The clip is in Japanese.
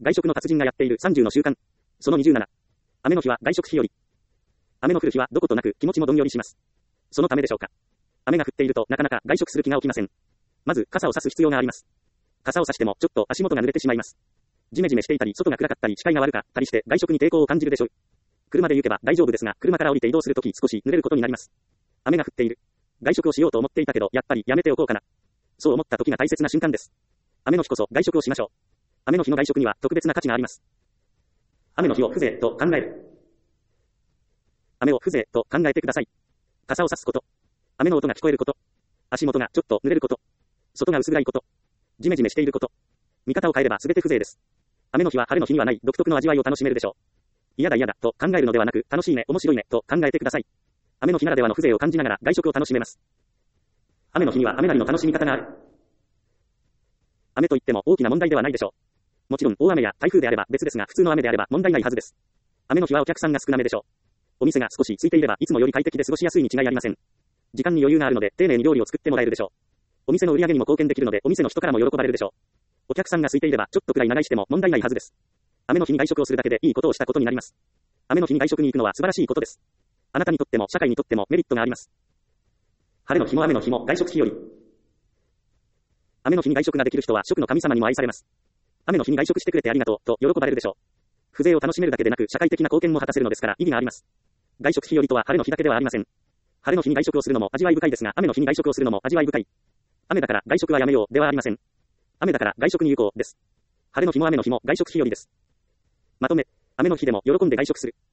外食の達人がやっている30の習慣。その27。雨の日は外食日和。雨の降る日はどことなく気持ちもどんよりします。そのためでしょうか。雨が降っているとなかなか外食する気が起きません。まず傘を差す必要があります。傘を差してもちょっと足元が濡れてしまいます。ジメジメしていたり、外が暗かったり、視界が悪かったりして外食に抵抗を感じるでしょう。車で行けば大丈夫ですが、車から降りて移動するとき少し濡れることになります。雨が降っている。外食をしようと思っていたけど、やっぱりやめておこうかな。そう思った時が大切な瞬間です。雨の日こそ外食をしましょう。雨の日の外食には特別な価値があります。雨の日を風情と考える。雨を風情と考えてください。傘を差すこと。雨の音が聞こえること。足元がちょっと濡れること。外が薄暗いこと。ジメジメしていること。見方を変えれば全て風情です。雨の日は晴れの日にはない独特の味わいを楽しめるでしょう。嫌だ嫌だと考えるのではなく、楽しいね、面白いねと考えてください。雨の日ならではの風情を感じながら外食を楽しめます。雨の日には雨なりの楽しみ方がある。雨といっても大きな問題ではないでしょう。もちろん大雨や台風であれば別ですが、普通の雨であれば問題ないはずです。雨の日はお客さんが少なめでしょう。お店が少し空いていればいつもより快適で過ごしやすいに違いありません。時間に余裕があるので丁寧に料理を作ってもらえるでしょう。お店の売り上げにも貢献できるのでお店の人からも喜ばれるでしょう。お客さんが空いていればちょっとくらい長居しても問題ないはずです。雨の日に外食をするだけでいいことをしたことになります。雨の日に外食に行くのは素晴らしいことです。あなたにとっても社会にとってもメリットがあります。晴れの日も雨の日も外食日和。雨の日に外食ができる人は食の神様にも愛されます。雨の日に外食してくれてありがとうと喜ばれるでしょう。風情を楽しめるだけでなく社会的な貢献も果たせるのですから意義があります。外食日和とは晴れの日だけではありません。晴れの日に外食をするのも味わい深いですが、雨の日に外食をするのも味わい深い。雨だから外食はやめようではありません。雨だから外食に有効です。晴れの日も雨の日も外食日和です。まとめ、雨の日でも喜んで外食する。